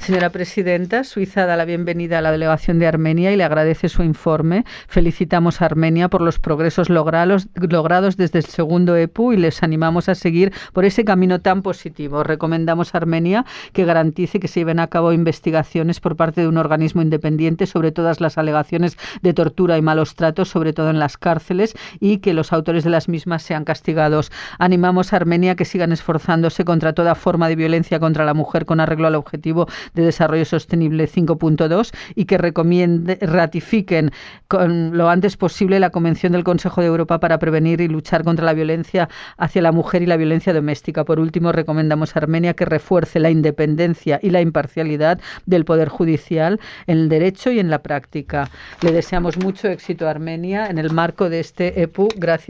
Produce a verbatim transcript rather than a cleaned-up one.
Señora presidenta, Suiza da la bienvenida a la delegación de Armenia y le agradece su informe. Felicitamos a Armenia por los progresos logrados, logrados desde el segundo E P U y les animamos a seguir por ese camino tan positivo. Recomendamos a Armenia que garantice que se lleven a cabo investigaciones por parte de un organismo independiente sobre todas las alegaciones de tortura y malos tratos, sobre todo en las cárceles, y que los autores de las mismas sean castigados. Animamos a Armenia a que sigan esforzándose contra toda forma de violencia contra la mujer con arreglo al objetivo de Desarrollo Sostenible cinco punto dos y que recomiende, ratifiquen con lo antes posible la Convención del Consejo de Europa para prevenir y luchar contra la violencia hacia la mujer y la violencia doméstica. Por último, recomendamos a Armenia que refuerce la independencia y la imparcialidad del Poder Judicial en el derecho y en la práctica. Le deseamos mucho éxito a Armenia en el marco de este E P U. Gracias.